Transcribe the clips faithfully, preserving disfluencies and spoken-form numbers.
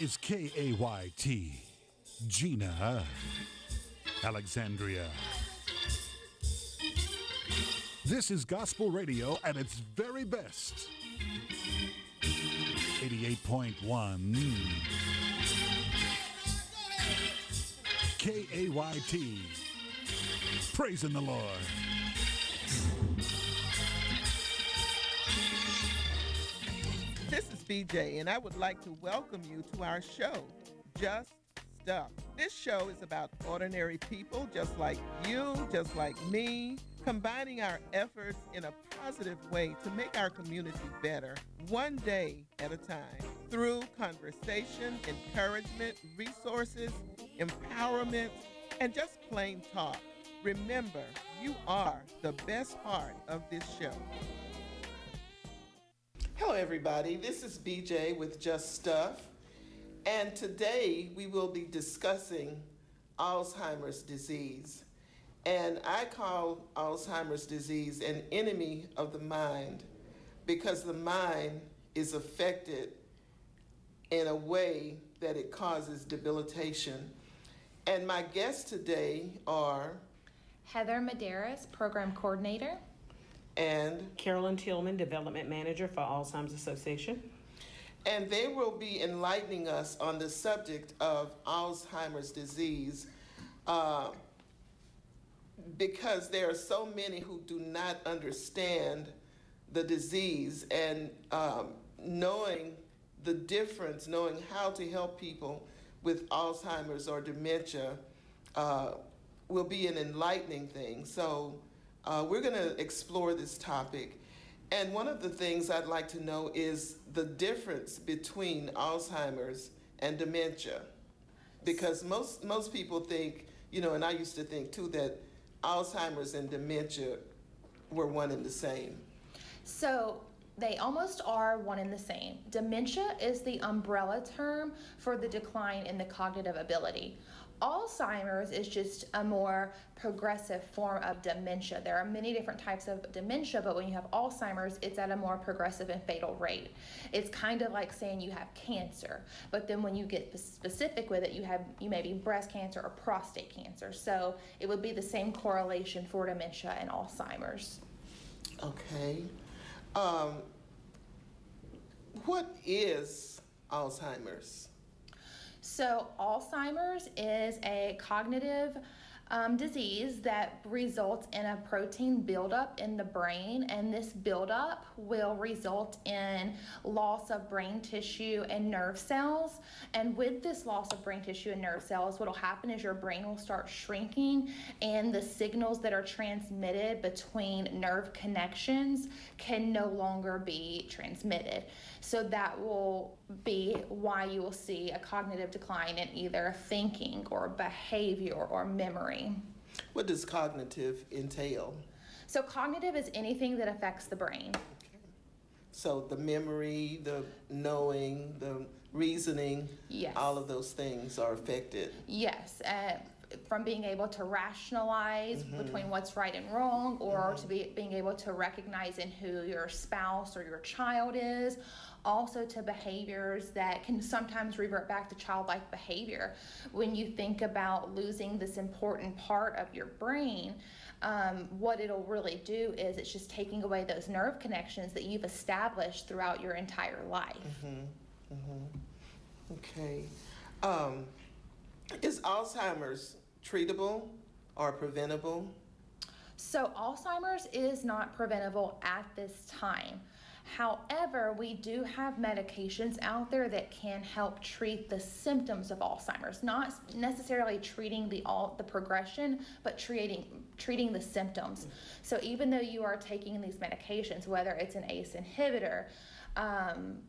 is K A Y T, Gina Alexandria. This is gospel radio at its very best. eighty-eight point one K A Y T. Praising the Lord. This is B J, and I would like to welcome you to our show, Just Stuff. This show is about ordinary people just like you, just like me, combining our efforts in a positive way to make our community better, one day at a time, through conversation, encouragement, resources, empowerment, and just plain talk. Remember, you are the best part of this show. Hello, everybody. This is B J with Just Stuff. And today we will be discussing Alzheimer's disease. And I call Alzheimer's disease an enemy of the mind because the mind is affected in a way that it causes debilitation. And my guests today are Heather Medeiros, Program Coordinator, and Carolyn Tillman, Development Manager for Alzheimer's Association. And they will be enlightening us on the subject of Alzheimer's disease uh, because there are so many who do not understand the disease, and um, knowing the difference, knowing how to help people with Alzheimer's or dementia uh, will be an enlightening thing. So uh, we're going to explore this topic. And one of the things I'd like to know is the difference between Alzheimer's and dementia. Because most most people think, you know, and I used to think too, that Alzheimer's and dementia were one and the same. So they almost are one and the same. Dementia is the umbrella term for the decline in the cognitive ability. Alzheimer's is just a more progressive form of dementia. There are many different types of dementia, but when you have Alzheimer's, it's at a more progressive and fatal rate. It's kind of like saying you have cancer, but then when you get specific with it, you have you may be breast cancer or prostate cancer. So it would be the same correlation for dementia and Alzheimer's. Okay. Um, what is Alzheimer's? So Alzheimer's is a cognitive um, disease that results in a protein buildup in the brain, and this buildup will result in loss of brain tissue and nerve cells. And with this loss of brain tissue and nerve cells, what will happen is your brain will start shrinking, and the signals that are transmitted between nerve connections can no longer be transmitted. So that will be why you will see a cognitive decline in either thinking or behavior or memory. What does cognitive entail? So cognitive is anything that affects the brain. Okay. So the memory, the knowing, the reasoning, yes. All of those things are affected. Yes. Uh, from being able to rationalize mm-hmm. between what's right and wrong, or mm-hmm. to be being able to recognize in who your spouse or your child is, also to behaviors that can sometimes revert back to childlike behavior. When you think about losing this important part of your brain, um, what it'll really do is it's just taking away those nerve connections that you've established throughout your entire life. Mm-hmm. Mm-hmm. Okay. Um, is Alzheimer's treatable or preventable? So Alzheimer's is not preventable at this time. However, we do have medications out there that can help treat the symptoms of Alzheimer's, not necessarily treating the all the progression, but treating treating the symptoms. So even though you are taking these medications, whether it's an A C E inhibitor, um,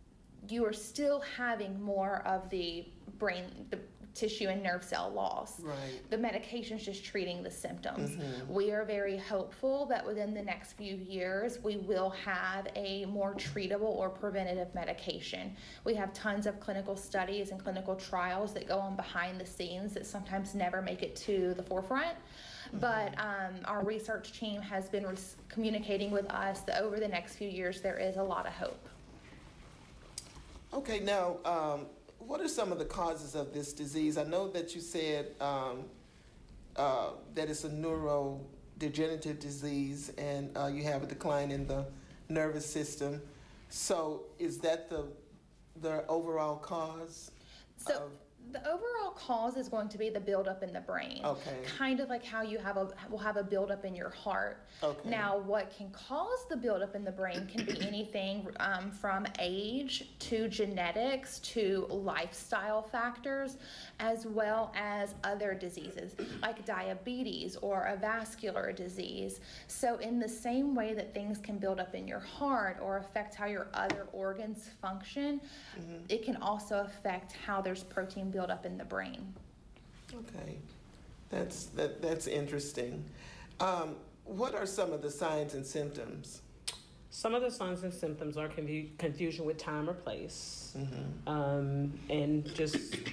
you are still having more of the brain, the tissue and nerve cell loss. Right. The medication's just treating the symptoms. Mm-hmm. We are very hopeful that within the next few years, we will have a more treatable or preventative medication. We have tons of clinical studies and clinical trials that go on behind the scenes that sometimes never make it to the forefront. Mm-hmm. But um, our research team has been re- communicating with us that over the next few years, there is a lot of hope. Okay, now, um, what are some of the causes of this disease? I know that you said um, uh, that it's a neurodegenerative disease, and uh, you have a decline in the nervous system. So, is that the the overall cause? So of, the overall cause is going to be the buildup in the brain. Okay. Kind of like how you have a will have a buildup in your heart. Okay. Now, what can cause the buildup in the brain can be anything um, from age to genetics to lifestyle factors, as well as other diseases like diabetes or a vascular disease. So, in the same way that things can build up in your heart or affect how your other organs function, mm-hmm. it can also affect how there's protein buildup in the brain. Okay, that's that. That's interesting. Um, what are some of the signs and symptoms? Some of the signs and symptoms are confu- confusion with time or place, Mm-hmm. um, and just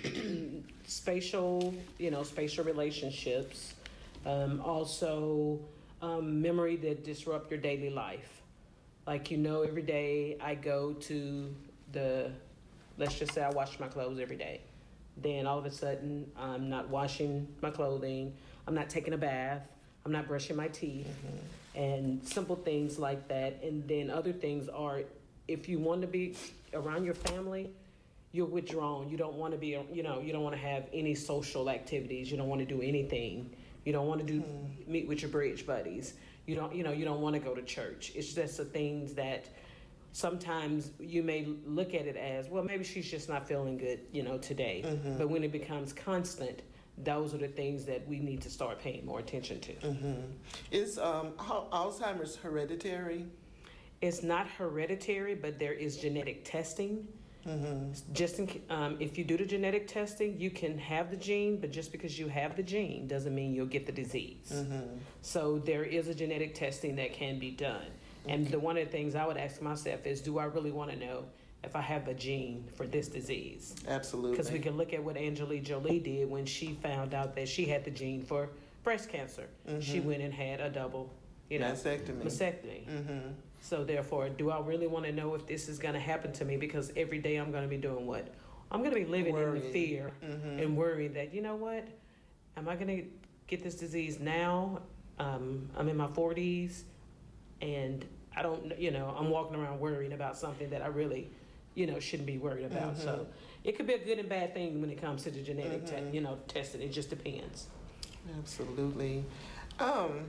spatial, you know, spatial relationships. Um, also, um, memory that disrupt your daily life. Like, you know, every day I go to the, let's just say I wash my clothes every day. Then all of a sudden, I'm not washing my clothing, I'm not taking a bath, I'm not brushing my teeth, mm-hmm. and simple things like that. And then other things are, if you want to be around your family, you're withdrawn. You don't want to be, you know, you don't want to have any social activities. You don't want to do anything. You don't want to do mm-hmm. meet with your bridge buddies. You don't, you know, you don't want to go to church. It's just the things that sometimes you may look at it as, well, maybe she's just not feeling good, you know, today. Mm-hmm. But when it becomes constant, those are the things that we need to start paying more attention to. Mm-hmm. Is um, how, Alzheimer's hereditary? It's not hereditary, but there is genetic testing. Mm-hmm. Just in, um, if you do the genetic testing, you can have the gene, but just because you have the gene doesn't mean you'll get the disease. Mm-hmm. So there is a genetic testing that can be done. And the one of the things I would ask myself is, do I really want to know if I have a gene for this disease? Absolutely. Because we can look at what Angelina Jolie did when she found out that she had the gene for breast cancer. Mm-hmm. She went and had a double, you know, mastectomy. mastectomy. Mm-hmm. So therefore, do I really want to know if this is going to happen to me? Because every day I'm going to be doing what? I'm going to be living Worrying. in the fear mm-hmm. and worrying that, you know what? Am I going to get this disease now? Um, I'm in my forties, and I don't, you know, I'm walking around worrying about something that I really, you know, shouldn't be worried about. Mm-hmm. So it could be a good and bad thing when it comes to the genetic, mm-hmm. te- you know, testing. It just depends. Absolutely. Um,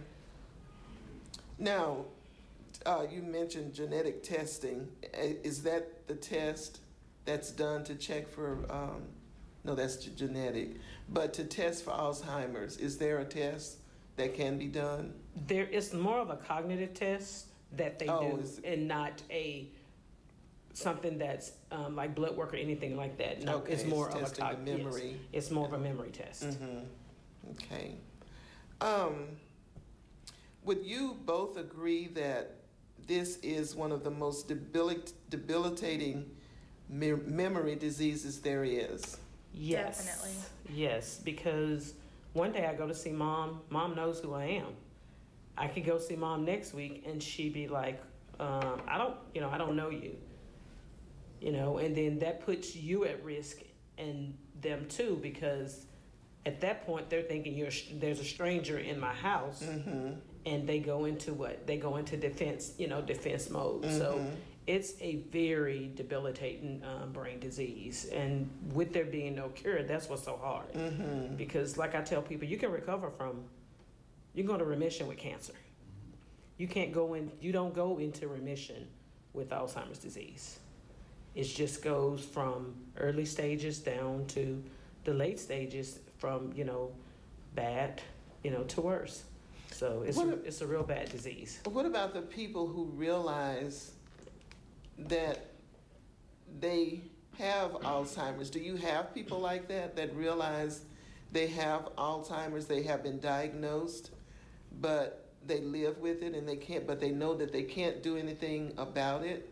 now, uh, you mentioned genetic testing. Is that the test that's done to check for, um, no, that's g- genetic, but to test for Alzheimer's, is there a test that can be done? There is more of a cognitive test that they oh, do, and not a something that's um, like blood work or anything like that. No, okay, it's more it's of a cog- memory. Yes, it's more of a memory test. Mm-hmm. Okay. Um, would you both agree that this is one of the most debilit- debilitating me- memory diseases there is? Yes. Definitely. Yes, because one day I go to see mom. Mom knows who I am. I could go see mom next week and she'd be like, um, I don't, you know, I don't know you. You know, and then that puts you at risk and them too, because at that point they're thinking you're there's a stranger in my house, mm-hmm. and they go into what? They go into defense, you know, defense mode. Mm-hmm. So it's a very debilitating um, brain disease. And with there being no cure, that's what's so hard. Mm-hmm. Because like I tell people, you can recover from, you can go to remission with cancer. You can't go in, you don't go into remission with Alzheimer's disease. It just goes from early stages down to the late stages, from, you know, bad, you know, to worse. So it's what, a, it's a real bad disease. What about the people who realize that they have Alzheimer's? Do you have people like that that realize they have Alzheimer's, they have been diagnosed, but they live with it and they can't, but they know that they can't do anything about it?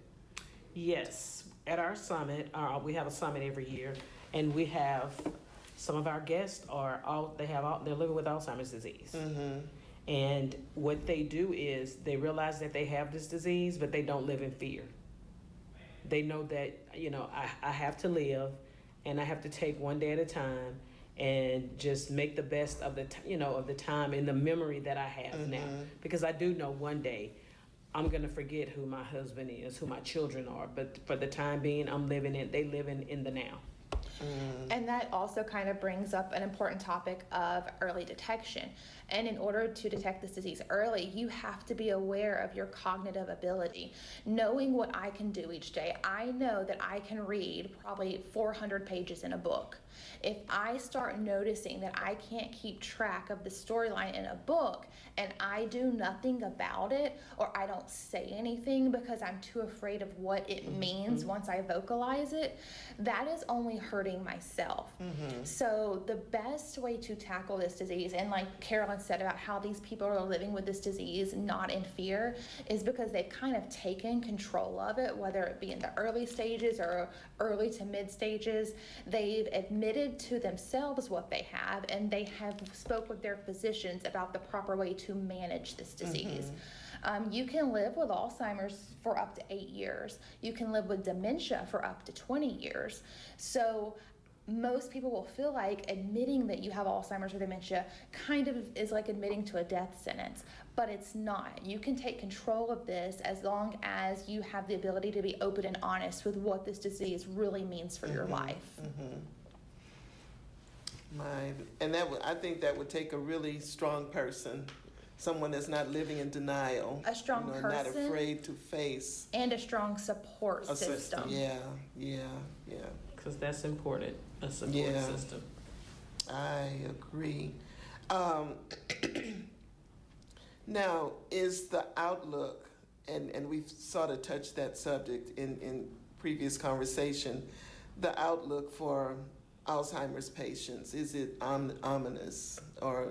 Yes. At our summit, uh, we have a summit every year, and we have some of our guests are all they have all, they're living with Alzheimer's disease. Mm-hmm. And what they do is they realize that they have this disease, but they don't live in fear. They know that, you know, I, I have to live, and I have to take one day at a time and just make the best of the, t- you know, of the time and the memory that I have Mm-hmm. now. Because I do know one day I'm gonna forget who my husband is, who my children are, but for the time being, I'm living in, they living in the now. And that also kind of brings up an important topic of early detection. And in order to detect this disease early, you have to be aware of your cognitive ability. Knowing what I can do each day, I know that I can read probably four hundred pages in a book. If I start noticing that I can't keep track of the storyline in a book and I do nothing about it, or I don't say anything because I'm too afraid of what it means once I vocalize it, that is only hurting myself. Mm-hmm. So the best way to tackle this disease, and like Carolyn said about how these people are living with this disease not in fear, is because they've kind of taken control of it, whether it be in the early stages or early to mid stages. They've admitted to themselves what they have, and they have spoke with their physicians about the proper way to manage this disease. Um, you can live with Alzheimer's for up to eight years. You can live with dementia for up to twenty years. So most people will feel like admitting that you have Alzheimer's or dementia kind of is like admitting to a death sentence, but it's not. You can take control of this as long as you have the ability to be open and honest with what this disease really means for your life. Mm-hmm. My, and that would, I think that would take a really strong person, someone that's not living in denial, A strong you know, not person. afraid to face And a strong support a system. system. Yeah, yeah, yeah. Because that's important, a support Yeah. system. I agree. Um, now, is the outlook, and, and we've sort of touched that subject in, in previous conversation, the outlook for Alzheimer's patients, is it om- ominous or?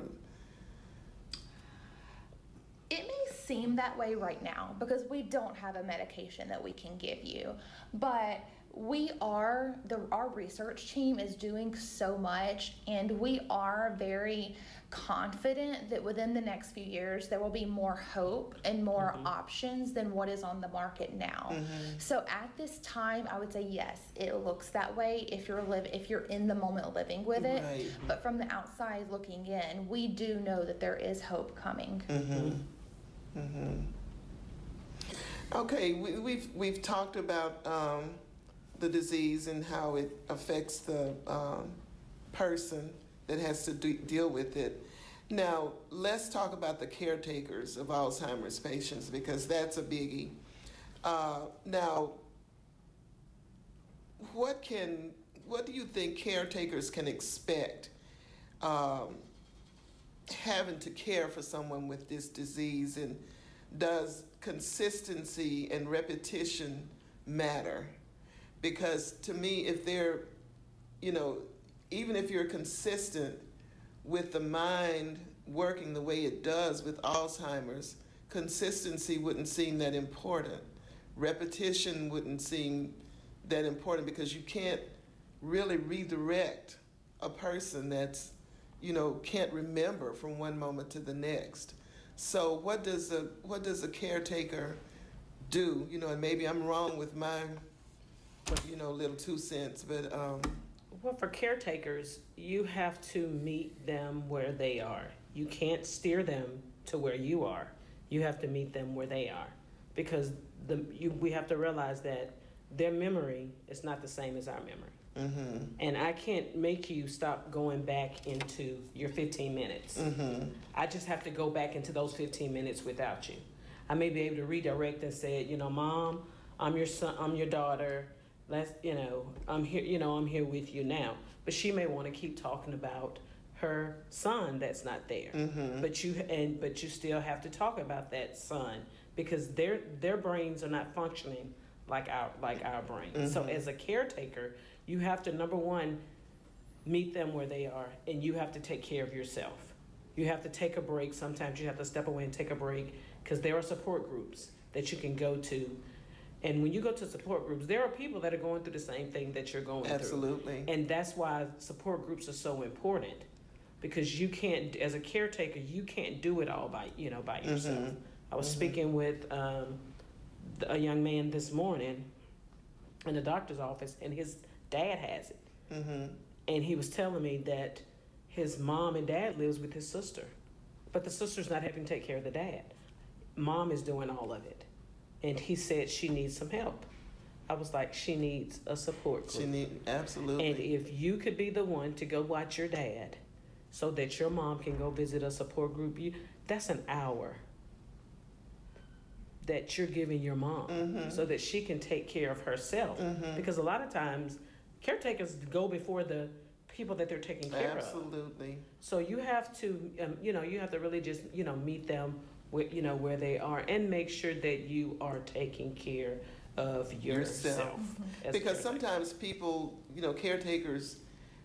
It may seem that way right now because we don't have a medication that we can give you, but we are, the, our research team is doing so much, and we are very confident that within the next few years there will be more hope and more Mhm. options than what is on the market now. Mhm. So at this time, I would say yes, it looks that way if you're live if you're in the moment living with it. Right. But from the outside looking in, we do know that there is hope coming. Mm-hmm. Mm-hmm. Okay, we, we've we've talked about um, the disease and how it affects the um, person that has to de- deal with it. Now, let's talk about the caretakers of Alzheimer's patients, because that's a biggie. Uh, now, what can what do you think caretakers can expect um, having to care for someone with this disease, and does consistency and repetition matter? Because to me, if they're, you know, even if you're consistent with the mind working the way it does with Alzheimer's, consistency wouldn't seem that important. Repetition wouldn't seem that important, because you can't really redirect a person that's, you know, can't remember from one moment to the next. So what does a what does a caretaker do? You know, and maybe I'm wrong with my, you know, little two cents, but um, Well, for caretakers, you have to meet them where they are. You can't steer them to where you are. You have to meet them where they are, because the you we have to realize that their memory is not the same as our memory. mm-hmm, And I can't make you stop going back into your fifteen minutes. mm-hmm, I just have to go back into those fifteen minutes without you. I may be able to redirect and say, you know, Mom, I'm your son, I'm your daughter. Let's, you know, I'm here, you know, I'm here with you now. But she may want to keep talking about her son that's not there. mm-hmm. But you and but you still have to talk about that son, because their their brains are not functioning like our like our brains. So Mhm. as a caretaker, you have to, number one, meet them where they are, and you have to take care of yourself. You have to take a break. Sometimes you have to step away and take a break, because there are support groups that you can go to. And when you go to support groups, there are people that are going through the same thing that you're going through. Absolutely. And that's why support groups are so important, because you can't, as a caretaker, you can't do it all by, you know, by yourself. Mhm. I was Mhm. speaking with um, a young man this morning in the doctor's office, and his dad has it. Mm-hmm. And he was telling me that his mom and dad lives with his sister, but the sister's not having to take care of the dad. Mom is doing all of it. And he said she needs some help. I was like, she needs a support group. She need absolutely. And if you could be the one to go watch your dad so that your mom can go visit a support group, you that's an hour that you're giving your mom Mm-hmm. so that she can take care of herself. Mhm. Because a lot of times caretakers go before the people that they're taking care of. Absolutely. So you have to, um, you know, you have to really just, you know, meet them with, you know, where they are and make sure that you are taking care of yourself. Yourself. as a Because caretaker. sometimes people, you know, caretakers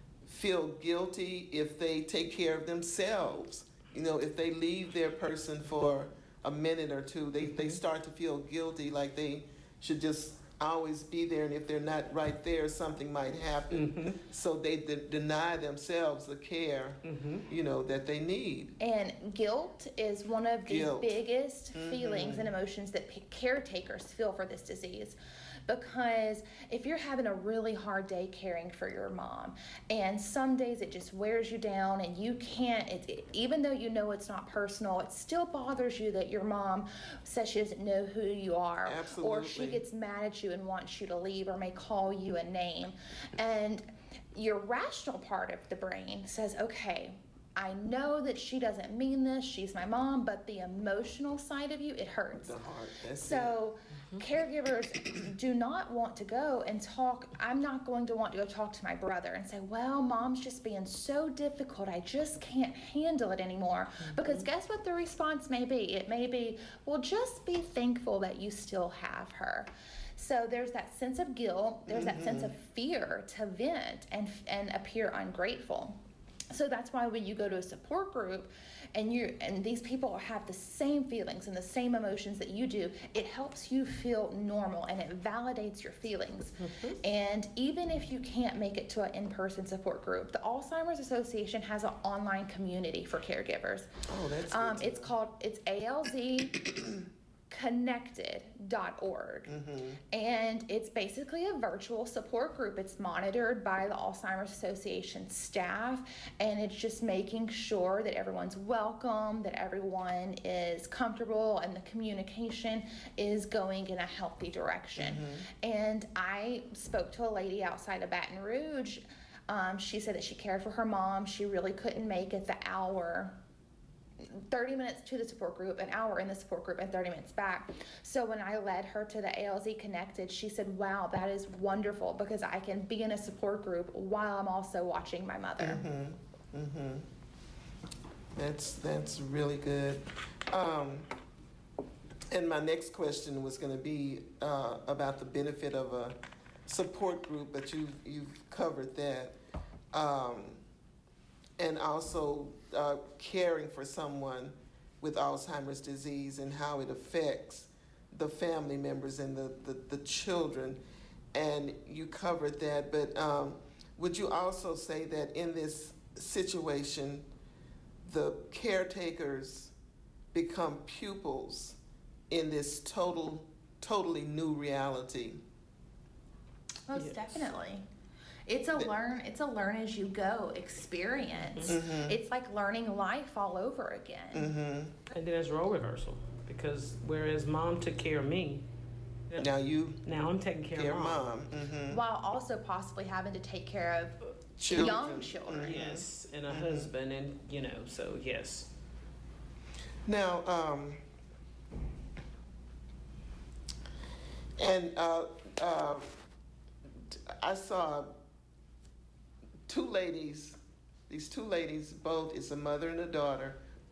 feel guilty if they take care of themselves. You know, if they leave their person for a minute or two, they, they start to feel guilty, like they should just always be there, and if they're not right there, something might happen. Mhm. So they de- deny themselves the care, Mhm. you know, that they need. And guilt is one of the Guilt. biggest Mhm. feelings and emotions that p- caretakers feel for this disease. Because if you're having a really hard day caring for your mom, and some days it just wears you down and you can't, it, it- even though you know it's not personal, it still bothers you that your mom says she doesn't know who you are. Or she Absolutely. gets mad at you and wants you to leave, or may call you a name. And your rational part of the brain says, okay, I know that she doesn't mean this, she's my mom, but the emotional side of you, it hurts. The heart, that's it. So caregivers do not want to go and talk. I'm not going to want to go talk to my brother and say, well, mom's just being so difficult, I just can't handle it anymore. Because guess what the response may be? It may be, well, just be thankful that you still have her. So there's that sense of guilt, there's that sense of fear to vent and and appear ungrateful. So that's why when you go to a support group and you and these people have the same feelings and the same emotions that you do, it helps you feel normal and it validates your feelings. Mm-hmm. And even if you can't make it to an in-person support group, the Alzheimer's Association has an online community for caregivers. Oh, that's Um, good to it's know. called, it's A L Z connected dot org. Mhm. And it's basically a virtual support group. It's monitored by the Alzheimer's Association staff, and it's just making sure that everyone's welcome, that everyone is comfortable, and the communication is going in a healthy direction. And I spoke to a lady outside of Baton Rouge. Um, she said that she cared for her mom. She really couldn't make it the hour thirty minutes to the support group, an hour in the support group, and thirty minutes back. So when I led her to the A L Z Connected, she said, wow, that is wonderful because I can be in a support group while I'm also watching my mother. Mm-hmm. Mm-hmm. That's that's really good. Um, and my next question was going to be uh, about the benefit of a support group, but you've you've covered that, um, and also uh, caring for someone with Alzheimer's disease and how it affects the family members and the the, the children, and you covered that. But um, would you also say that in this situation, the caretakers become pupils in this total, totally new reality? Most Yes. definitely. It's a The- learn it's a learn as you go experience. Mhm. It's like learning life all over again. Mm-hmm. And then there's role reversal because whereas mom took care of me, Now you now I'm taking care care of mom. mom. Mm-hmm. While also possibly having to take care of Children. young children. Mhm. Yes, and a Mhm. husband, and you know, so yes. Now, um, and uh, uh, I saw two ladies, these two ladies, both, it's a mother and a daughter.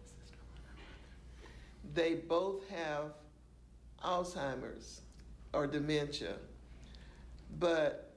They both have Alzheimer's or dementia, but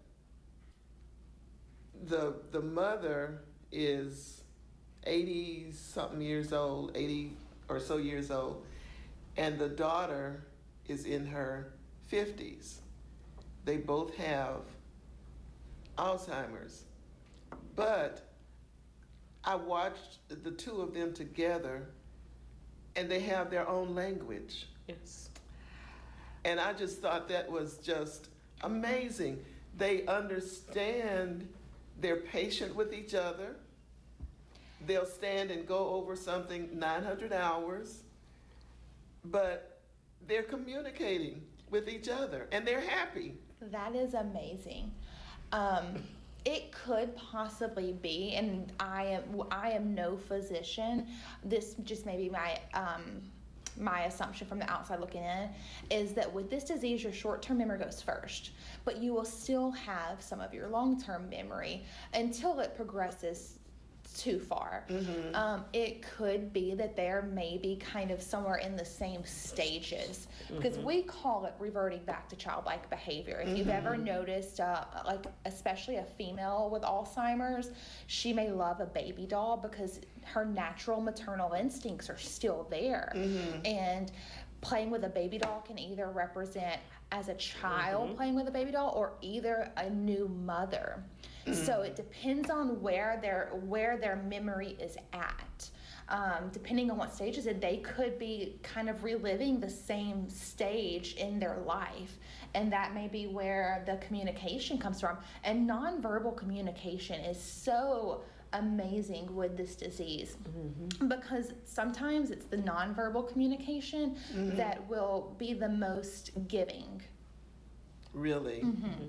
the the mother is eighty something years old, eighty or so years old, and the daughter is in her fifties. They both have Alzheimer's, but I watched the two of them together, and they have their own language. Yes. And I just thought that was just amazing. They understand they're patient with each other. They'll stand and go over something nine hundred hours, but they're communicating with each other and they're happy. That is amazing. Um, it could possibly be, and I am I am no physician. This just may be my um, my assumption from the outside looking in, is that with this disease, your short-term memory goes first, but you will still have some of your long-term memory until it progresses too far. Mm-hmm. Um, it could be that there may be kind of somewhere in the same stages, because mm-hmm. we call it reverting back to childlike behavior. If mm-hmm. you've ever noticed, uh, like especially a female with Alzheimer's, she may love a baby doll because her natural maternal instincts are still there. Mm-hmm. And playing with a baby doll can either represent as a child mm-hmm. playing with a baby doll or either a new mother. Mm-hmm. So it depends on where their where their memory is at. Um, depending on what stages it, they could be kind of reliving the same stage in their life, and that may be where the communication comes from. And nonverbal communication is so amazing with this disease, mm-hmm. because sometimes it's the nonverbal communication mm-hmm. that will be the most giving. Really? Mm-hmm.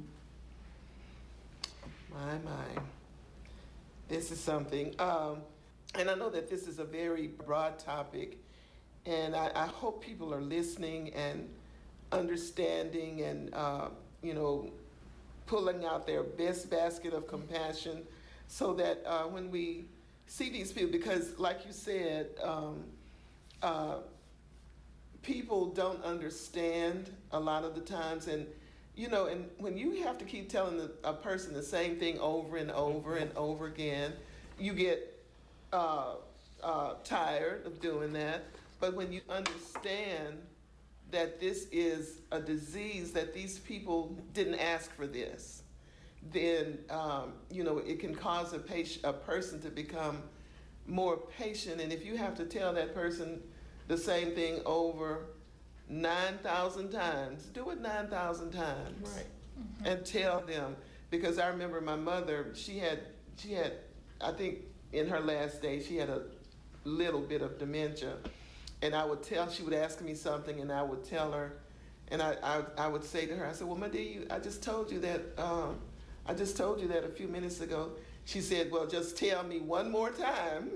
My, my. This is something. Um, and I know that this is a very broad topic, and I, I hope people are listening and understanding and, uh, you know, pulling out their best basket of compassion so that uh, when we see these people, because like you said, um, uh, people don't understand a lot of the times, and you know, and when you have to keep telling the, a person the same thing over and over and over again, you get uh, uh, tired of doing that. But when you understand that this is a disease, that these people didn't ask for this, then um, you know, it can cause a patient, a person to become more patient. And if you have to tell that person the same thing over nine thousand times, do it nine thousand times. Right. Mm-hmm. And tell them, because I remember my mother, she had, she had, I think in her last days, she had a little bit of dementia. And I would tell, she would ask me something and I would tell her, and I, I, I would say to her, I said, well, my dear, you, I just told you that, um, I just told you that a few minutes ago. She said, well, just tell me one more time.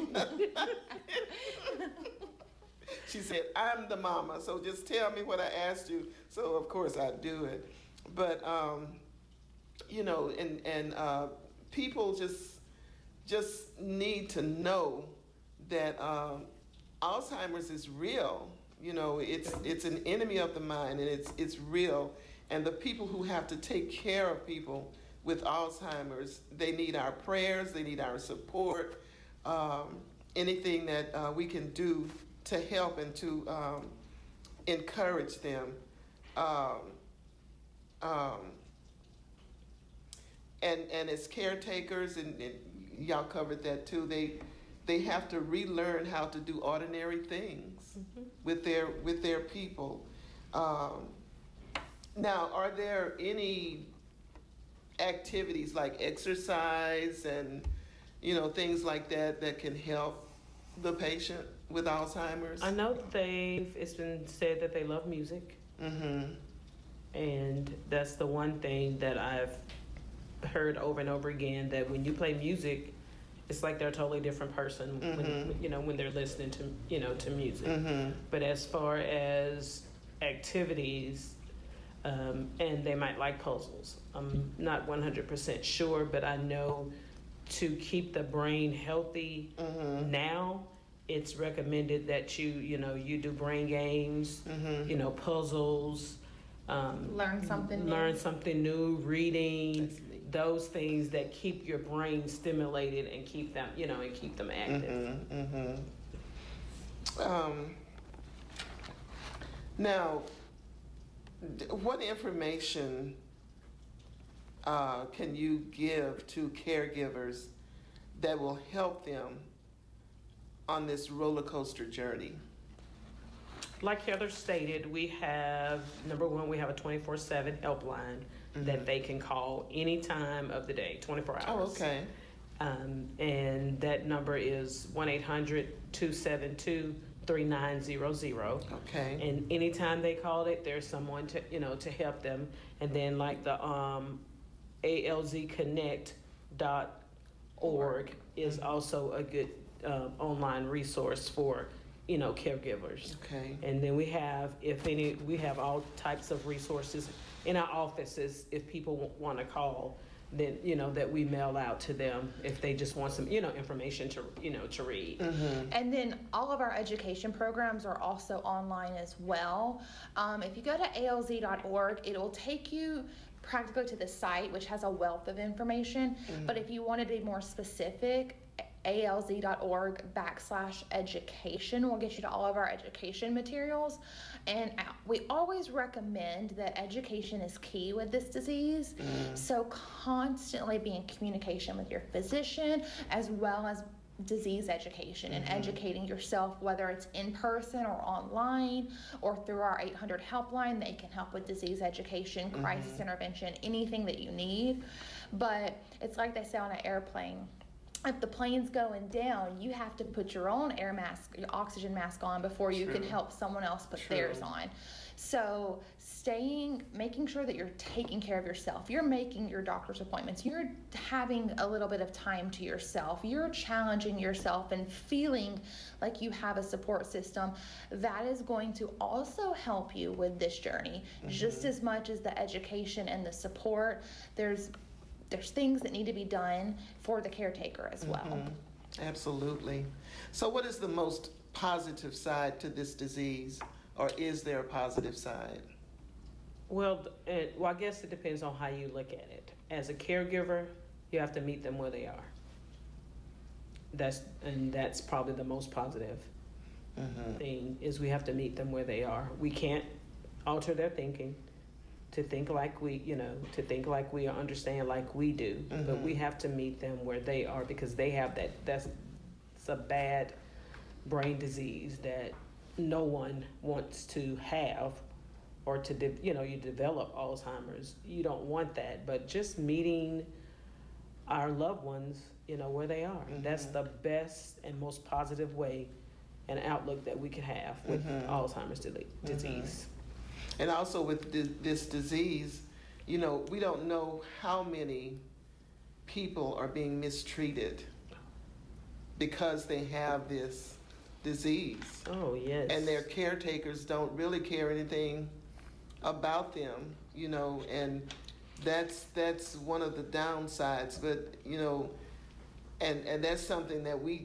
She said, I'm the mama, so just tell me what I asked you. So, of course, I do it. But, um, you know, and, and uh, people just just need to know that um, Alzheimer's is real. You know, it's it's an enemy of the mind, and it's it's real. And the people who have to take care of people with Alzheimer's, they need our prayers, they need our support, um, anything that uh, we can do to help and to um, encourage them. Um, um, and and as caretakers, and, and y'all covered that too, they they have to relearn how to do ordinary things mm-hmm. with their with their people. Um, now, are there any activities like exercise and you know things like that that can help the patient with Alzheimer's? I know they've, it's been said that they love music. Mm-hmm. And that's the one thing that I've heard over and over again, that when you play music, it's like they're a totally different person mm-hmm. when, you know, when they're listening to, you know, to music. Mm-hmm. But as far as activities, um, and they might like puzzles. I'm not one hundred percent sure, but I know to keep the brain healthy mm-hmm. now, it's recommended that you, you know, you do brain games, mm-hmm. you know, puzzles, um, learn something new. learn something new, reading, those things that keep your brain stimulated and keep them, you know, and keep them active. Mm-hmm, mm-hmm. Um, now, what information uh, can you give to caregivers that will help them on this roller coaster journey? Like Heather stated, we have, number one, we have a twenty-four seven helpline that they can call any time of the day, twenty-four hours. Oh, okay. Um, and that number is one eight hundred, two seven two, three nine zero zero. Okay. And anytime they call it, there's someone to, you know, to help them. And then like the um, A L Z connect dot org is also a good uh, online resource for, you know, caregivers. Okay. And then we have, if any, we have all types of resources in our offices if people want to call, then, you know, that we mail out to them if they just want some, you know, information to, you know, to read. Mm-hmm. And then all of our education programs are also online as well. Um, if you go to A L Z dot org, it'll take you practically to the site, which has a wealth of information. Mm-hmm. But if you want to be more specific, A L Z dot org backslash education will get you to all of our education materials. And we always recommend that education is key with this disease. Mm. So constantly be in communication with your physician as well as disease education and Mm-hmm. educating yourself, whether it's in person or online or through our eight hundred helpline. They can help with disease education, crisis Mm-hmm. intervention, anything that you need. But it's like they say on an airplane. If the plane's going down, you have to put your own air mask, your oxygen mask on before you can True. help someone else put True. theirs on. So staying, making sure that you're taking care of yourself. You're making your doctor's appointments. You're having a little bit of time to yourself. You're challenging yourself and feeling like you have a support system. That is going to also help you with this journey, just as much as the education and the support. There's There's things that need to be done for the caretaker as well. Mm-hmm. Absolutely. So what is the most positive side to this disease, or is there a positive side? Well, it, well, I guess it depends on how you look at it. As a caregiver, you have to meet them where they are. That's and that's probably the most positive Mm-hmm. thing is we have to meet them where they are. We can't alter their thinking to think like we, you know, to think like we understand like we do, Mm-hmm. but we have to meet them where they are because they have that. That's it's a bad brain disease that no one wants to have. Or to, de- you know, you develop Alzheimer's. You don't want that, but just meeting our loved ones, you know, where they are. Mm-hmm. That's the best and most positive way and outlook that we could have with Mhm. Alzheimer's di- disease. And also with thi- this disease, you know, we don't know how many people are being mistreated because they have this disease. Oh, yes. And their caretakers don't really care anything about them, you know, and that's that's one of the downsides. But, you know, and and that's something that we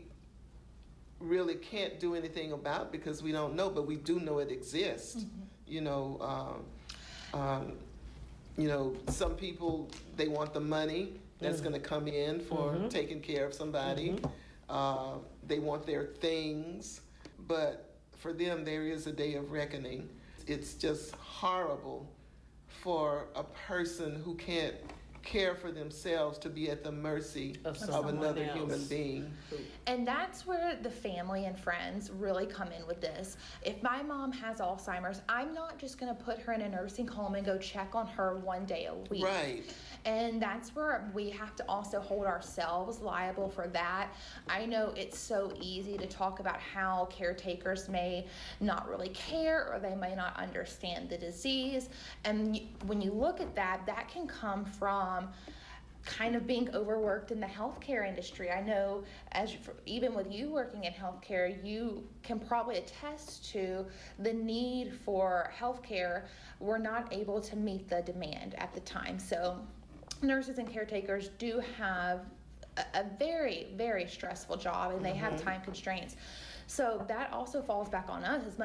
really can't do anything about because we don't know, but we do know it exists. Mm-hmm. You know, um, um, you know, some people, they want the money that's Mm. going to come in for Mhm. taking care of somebody. Mhm. Uh, they want their things, but for them, there is a day of reckoning. It's just horrible for a person who can't care for themselves to be at the mercy Of of, someone another else. human being. And that's where the family and friends really come in with this. If my mom has Alzheimer's, I'm not just going to put her in a nursing home and go check on her one day a week. Right. And that's where we have to also hold ourselves liable for that. I know it's so easy to talk about how caretakers may not really care or they may not understand the disease. And y- when you look at that, that can come from kind of being overworked in the healthcare industry. I know, as you, even with you working in healthcare, you can probably attest to the need for healthcare. We're not able to meet the demand at the time. So nurses and caretakers do have a, a very, very stressful job, and they have time constraints. So that also falls back on us as much